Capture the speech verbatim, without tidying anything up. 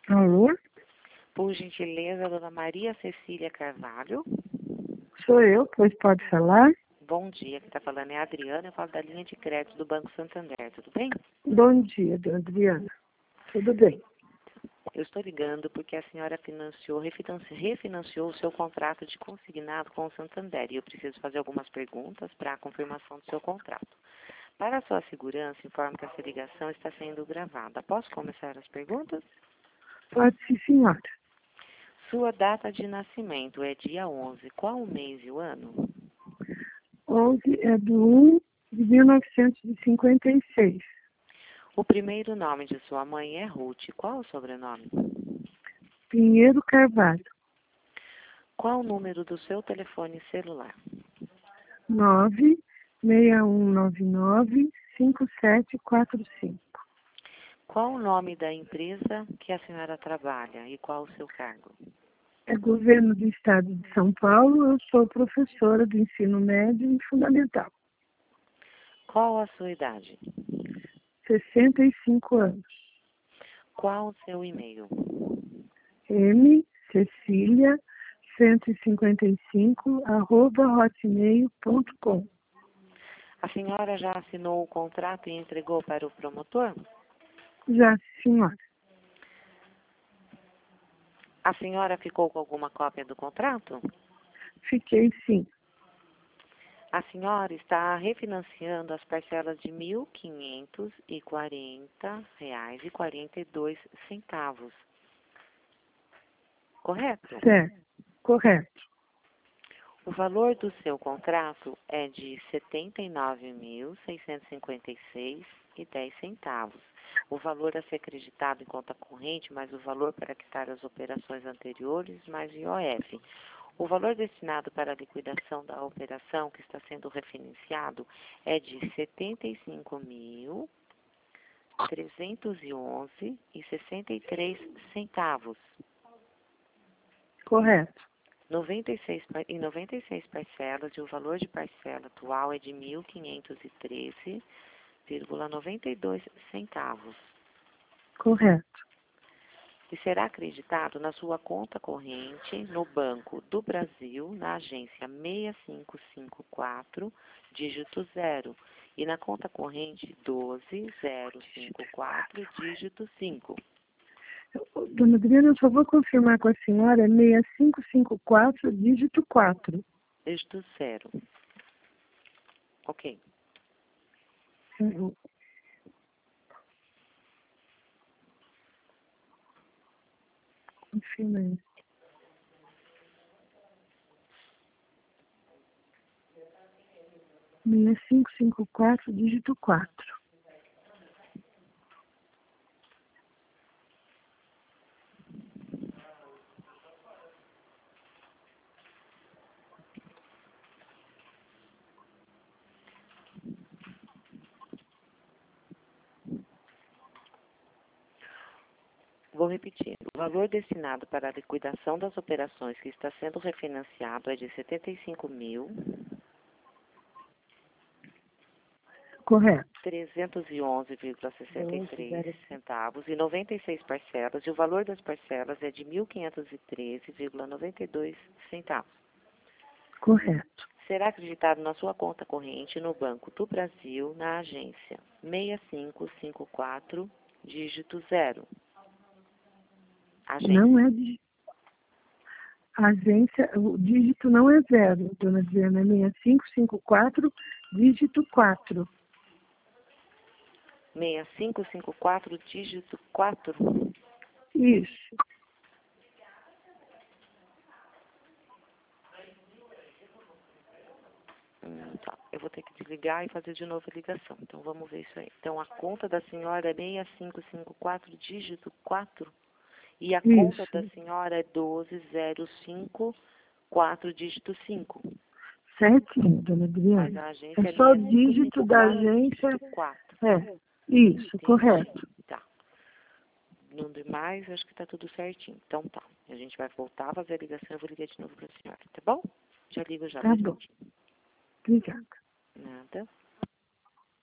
Alô? Por gentileza, dona Maria Cecília Carvalho. Sou eu, pois pode falar? Bom dia, quem está falando é a Adriana, eu falo da linha de crédito do Banco Santander, tudo bem? Bom dia, dona Adriana. Tudo bem? Eu estou ligando porque a senhora financiou, refinanci- refinanciou o seu contrato de consignado com o Santander e eu preciso fazer algumas perguntas para a confirmação do seu contrato. Para a sua segurança, informo que essa ligação está sendo gravada. Posso começar as perguntas? Pode sim, senhora. Sua data de nascimento é dia onze. Qual o mês e o ano? onze é do um de mil novecentos e cinquenta e seis. O primeiro nome de sua mãe é Ruth. Qual o sobrenome? Pinheiro Carvalho. Qual o número do seu telefone celular? nove seis um nove nove cinco sete quatro cinco. Qual o nome da empresa que a senhora trabalha e qual o seu cargo? É governo do estado de São Paulo. Eu sou professora do ensino médio e fundamental. Qual a sua idade? sessenta e cinco anos. Qual o seu e-mail? M. Cecília cento e cinquenta e cinco arroba hotmail ponto com. A senhora já assinou o contrato e entregou para o promotor? Já, senhora. A senhora ficou com alguma cópia do contrato? Fiquei sim. A senhora está refinanciando as parcelas de mil quinhentos e quarenta reais e quarenta e dois centavos. Correto? Certo. Correto. O valor do seu contrato é de setenta e nove mil seiscentos e cinquenta e seis reais e dez centavos. O valor a ser acreditado em conta corrente, mais o valor para quitar as operações anteriores, mais I O F. O valor destinado para a liquidação da operação que está sendo refinanciado é de setenta e cinco mil trezentos e onze reais e sessenta e três centavos. Correto. noventa e seis, pa- em noventa e seis parcelas e o valor de parcela atual é de mil quinhentos e treze vírgula noventa e dois centavos. Correto. E será acreditado na sua conta corrente no Banco do Brasil, na agência seis cinco cinco quatro, dígito zero, e na conta corrente doze zero cinco quatro, dígito cinco. Dona Adriana, eu só vou confirmar com a senhora, é seis cinco cinco quatro, dígito quatro. Dígito zero. Ok. Uhum. Confirma aí. seis cinco cinco quatro, dígito quatro. Vou repetir. O valor destinado para a liquidação das operações que está sendo refinanciado é de setenta e cinco mil Correto. trezentos e onze vírgula sessenta e três centavos e noventa e seis parcelas, e o valor das parcelas é de mil quinhentos e treze vírgula noventa e dois centavos. Correto. Será acreditado na sua conta corrente no Banco do Brasil, na agência seis cinco cinco quatro, dígito zero. Agência. Não é dígito. A agência, o dígito não é zero, dona Adriana, é seis cinco cinco quatro, dígito quatro. seis cinco cinco quatro, dígito quatro. Isso. Hum, tá. Eu vou ter que desligar e fazer de novo a ligação. Então, vamos ver isso aí. Então, a conta da senhora é seis cinco cinco quatro, dígito quatro. E a conta Isso. da senhora é doze zero cinco quatro, dígito cinco. Certinho, dona Mas Adriana. a agência É só o é dígito da agência. dígito quatro. É, isso, Entendi. correto. Tá. Não demais, acho que tá tudo certinho. Então, tá. A gente vai voltar a fazer a ligação. Eu vou ligar de novo pra senhora, tá bom? Já ligo já, Tá dois bom. minutinhos. Obrigada. Nada.